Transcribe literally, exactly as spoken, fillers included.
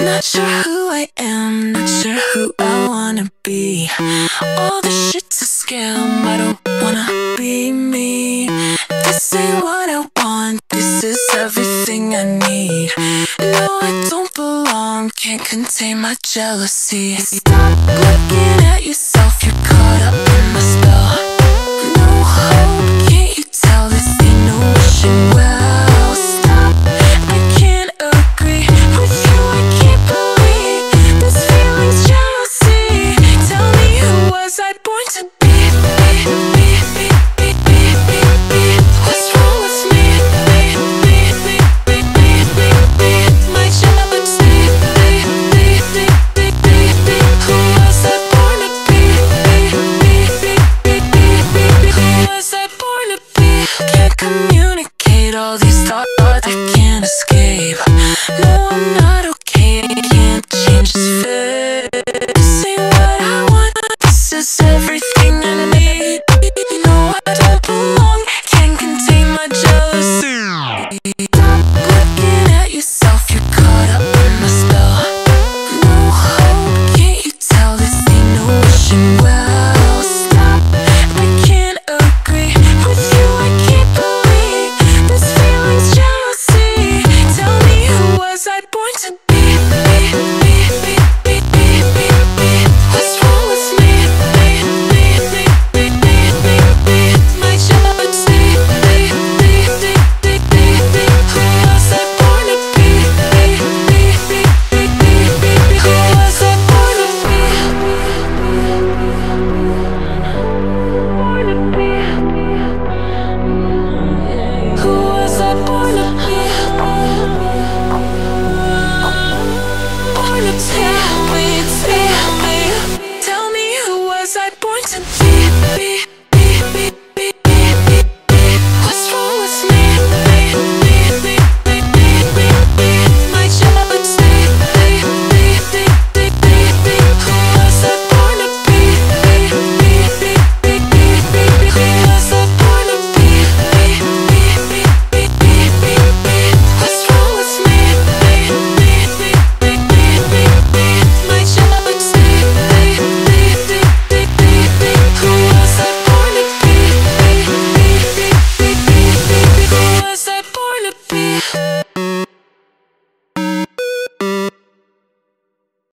Not sure who I am, not sure who I wanna be. All this shit's a scam, I don't wanna be me. This ain't what I want, this is everything I need. No, I don't belong, can't contain my jealousy. Stop looking at yourself, you're caught up